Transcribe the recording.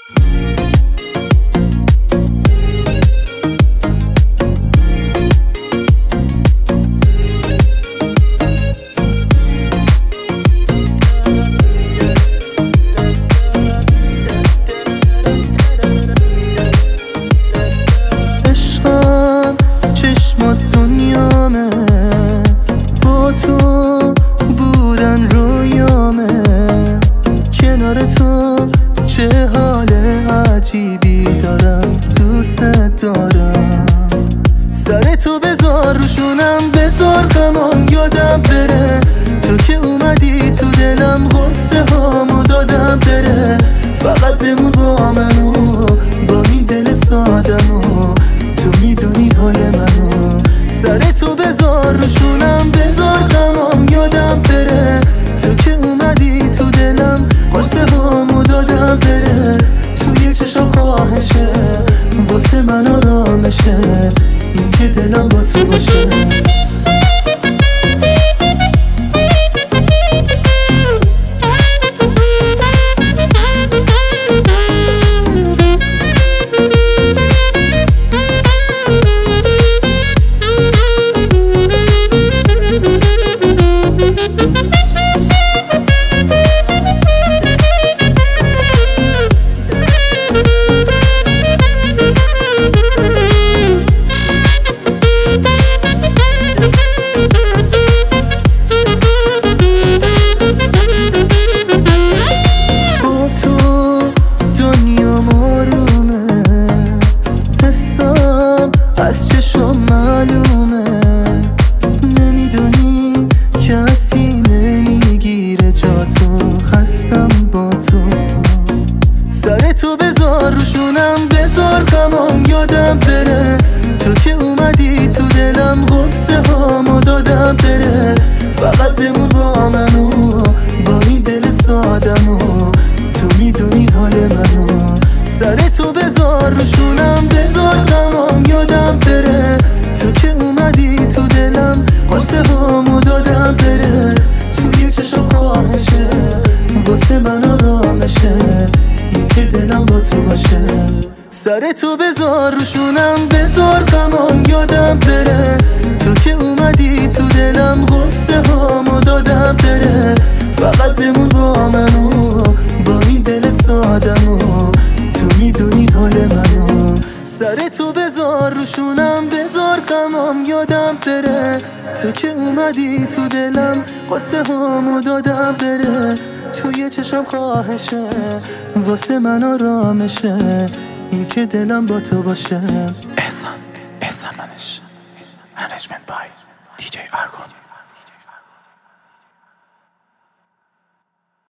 عشقم چشمات دنیامه، با تو بودن رویامه، کنار تو چه حال عجیبی دارم، دوست دارم. سر تو بذار روشونم، بذار غمام یادم بره، تو که اومدی تو دلم غصه هامو دادم بره. فقط بمون با منو، با این دل سادمو، تو میدونی حال منو. سر تو بذار روشونم، بذار غمام یادم بره، تو که اومدی تو دلم غصه هامو دادم بره. توی چشم خواهشه واسه من آرامشه، این که دلم با تو باشه. از چشم معلومه، نمیدونی کسی نمیگیره جا تو، هستم با تو. سر تو بذار روشونم، بذار غمام یادم بره، تو که اومدی تو دلم غصه هامو دادم بره. فقط بمون با منو، با این دل سادمو، تو میدونی حال منو. سر تو بذار روشونم، بذار غمام یادم بره، تو که اومدی تو دلم غصه هامو دادم بره. توی چشم خواهشه واسه من آرامشه، این که دلم با تو باشه. سر تو بذار روشونم، بذار غمام یادم بره، تو که اومدی تو دلم غصه هامو دادم بره. فقط بمون با منو، با این دل سادمو، تو میدونی حال منو. سر تو بذار روشونم، بذار غمام یادم بره، تو که اومدی تو دلم قصه هامو دادم بره. توی چشم خواهشه واسه من آرامشه، این که دلم با تو باشه. احسان منش منیجمنت بای دی جی ارگون.